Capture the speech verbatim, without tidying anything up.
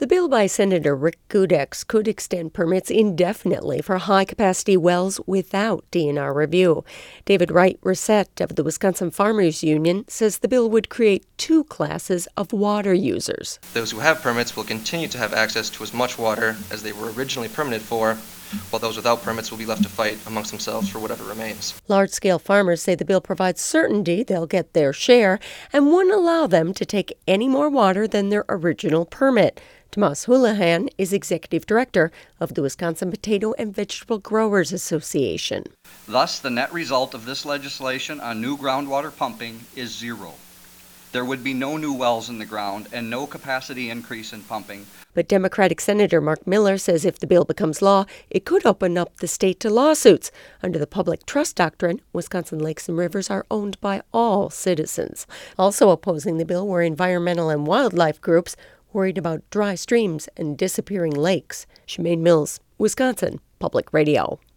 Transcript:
The bill by Senator Rick Gudex could extend permits indefinitely for high-capacity wells without D N R review. David Wright Reset of the Wisconsin Farmers Union says the bill would create two classes of water users. Those who have permits will continue to have access to as much water as they were originally permitted for, while those without permits will be left to fight amongst themselves for whatever remains. Large-scale farmers say the bill provides certainty they'll get their share and wouldn't allow them to take any more water than their original permit. Tomas Houlihan is executive director of the Wisconsin Potato and Vegetable Growers Association. Thus, the net result of this legislation on new groundwater pumping is zero. There would be no new wells in the ground and no capacity increase in pumping. But Democratic Senator Mark Miller says if the bill becomes law, it could open up the state to lawsuits. Under the public trust doctrine, Wisconsin lakes and rivers are owned by all citizens. Also opposing the bill were environmental and wildlife groups worried about dry streams and disappearing lakes. Shemaine Mills, Wisconsin Public Radio.